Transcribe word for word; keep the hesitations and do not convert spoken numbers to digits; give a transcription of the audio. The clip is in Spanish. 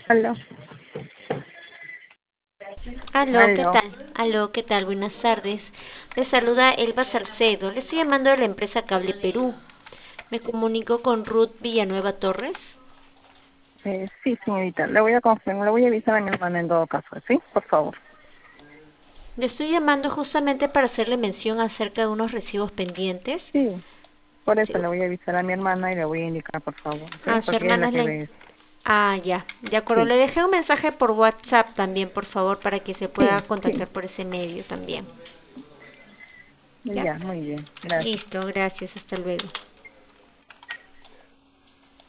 Aló, Aló, ¿qué aló. tal? Aló, ¿qué tal? Buenas tardes. Le saluda Elba Salcedo. Le estoy llamando de la empresa Cable Perú. Me comunico con Ruth Villanueva Torres. Eh, sí, señorita, le voy a confirmar, le voy a avisar a mi hermana en todo caso, ¿sí? Por favor. Le estoy llamando justamente para hacerle mención acerca de unos recibos pendientes. Sí, por Sí, eso le voy a avisar a mi hermana y le voy a indicar, por favor, ¿sí? a su Porque ella es hermana la es que la... ve eso. Ah, ya. De acuerdo. Sí, Le dejé un mensaje por WhatsApp también, por favor, para que se pueda sí, sí. contactar por ese medio también. ¿Ya? Ya, muy bien, gracias. Listo, gracias. Hasta luego.